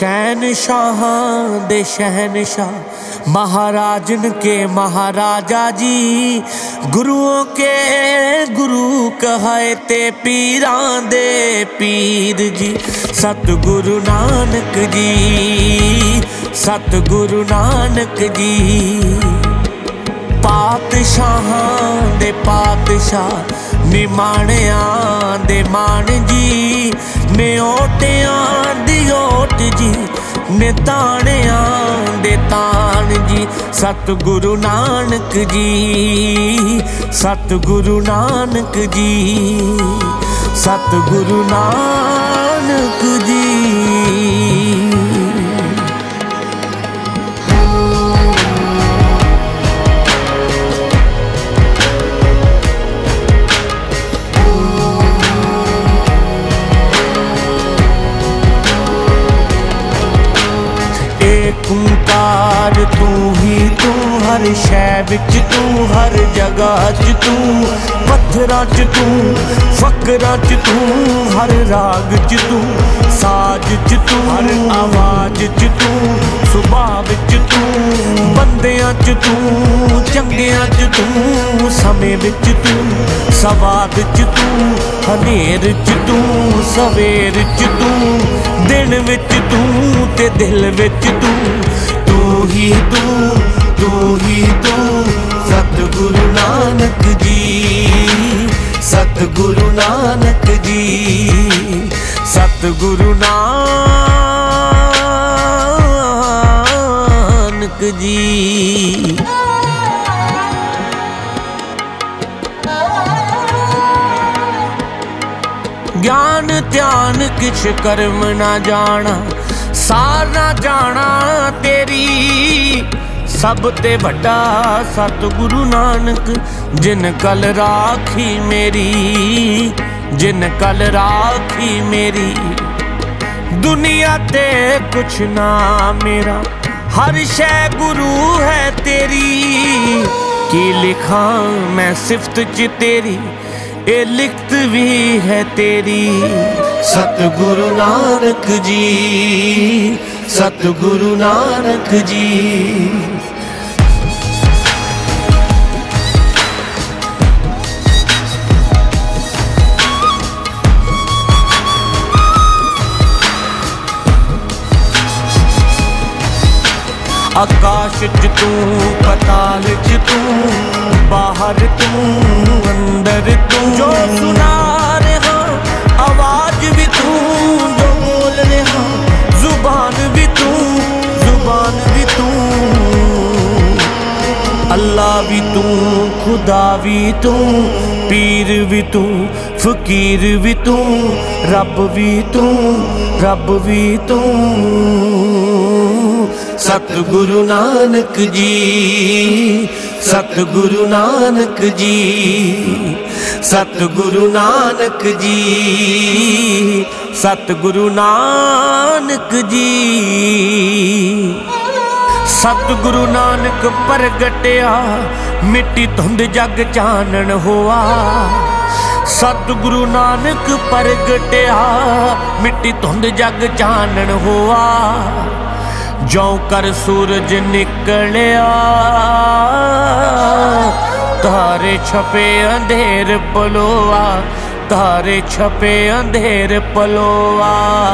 शहनशाह दे शहनशाह महाराजन के महाराजा जी, गुरुओं के गुरु कहे ते पीरां दे पीर जी। सतगुरु नानक जी, सतगुरु नानक जी। पातशाहां दे पातशाह निमाणियां दे मान जी, ने ओटियां दी ओट जी, ने ताणियां दे तान जी। सतगुरु नानक जी, सतगुरु नानक जी, सतगुरु नानक जी। ओंकार तू ही तू, हर शै विच तू, हर जगह च तू, पत्थरां च तू, फकरां च तू, हर राग च तू, साज च तू, हर आवाज च तू, सुभाव विच तू, बंदियां च तू, चंगियां च तू, समय विच तू, सवाद च तू, हनेर च तू, सवेर च तू, दिन विच तू ते दिल विच तू। तू ही तू, तू ही तू। सतगुरु नानक जी, सतगुरु नानक जी, सतगुरु नानक जी। ज्ञान ध्यान किछ कर्म ना जाना, सार ना जाना तेरी, सब ते वड्डा सतगुरु नानक, जिन कल राखी मेरी, जिन कल राखी मेरी। दुनिया ते कुछ ना मेरा, हर शै गुरु है तेरी, की लिखा मैं सिफत च तेरी, ए लिखत भी है तेरी। सतगुरु नानक जी, सतगुरु नानक जी। आकाश च तू, पताल च तू, बाहर तू, अंदर तू, जो सुना रहा आवाज भी तू, जो बोल रहा जुबान भी तू, जुबान भी तू। अल्लाह भी तू, खुदा भी तू, पीर भी तू, फकीर भी तू, रब भी तू, रब भी तू। सतगुरु नानक जी, सतगुरु नानक जी, सतगुरु नानक जी, सतगुरु नानक जी। सतगुरु नानक प्रगटिया, मिट्टी धुंध जग चानन होआ। सतगुरु नानक प्रगटिया, मिट्टी धुंध जग चानन होआ। जौ कर सूरज निकलिया, तारे छपे अंधेर पलोआ, तारे छपे अंधेर पलोआ।